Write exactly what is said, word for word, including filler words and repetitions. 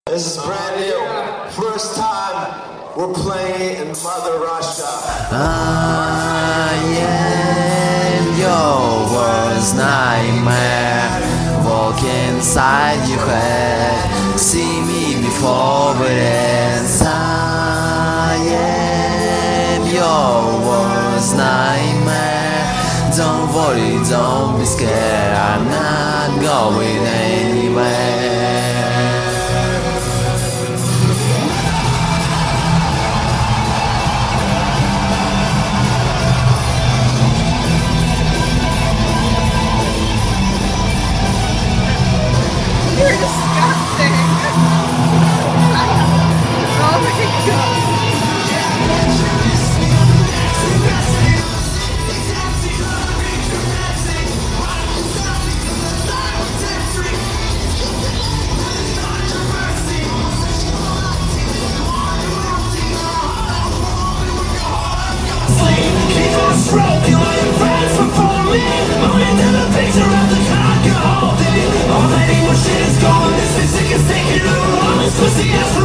This is brand new. First time we're playing it in Mother Russia. I am your worst nightmare. Walk inside your head. See me before it ends. I am your worst nightmare. Don't worry, don't be scared. I'm not going anywhere. You're disgusting. Oh my god. Keep on stroking while your friends were for me. Moving to the picture of the cock you're holding. All that evil shit is gone. This physic is taking over. All this pussy ass